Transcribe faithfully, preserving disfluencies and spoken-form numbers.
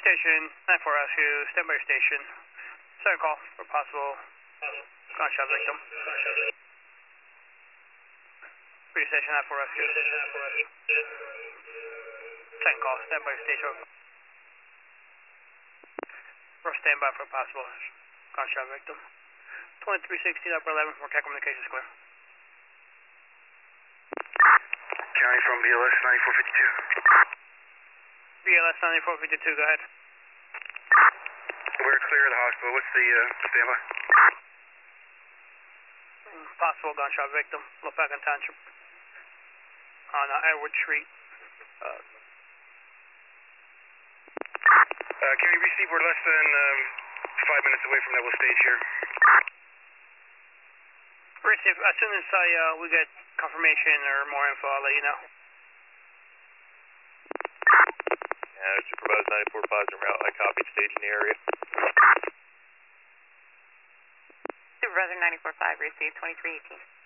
Station, nine four rescue, stand by your station. Second call for possible gunshot victim. Three Station, nine four rescue. Second call, stand by your station. We're standby for possible gunshot victim. twenty-three sixteen, upper eleven, for cat communications clear. County from B L S ninety-four fifty-two. B L S ninety-four fifty-two, go ahead. We're clear of the hospital. What's the uh, standby? Possible gunshot victim, Lopacan Township. On uh, Edward Street. Uh, uh, can we receive? We're less than um, five minutes away from that. We'll stage here. Receive, as soon as I, uh, we get confirmation or more info, I'll let you know. Yeah, Supervisor ninety-four five en route. I copied stage in the area. Supervisor ninety-four five, received twenty-three eighteen.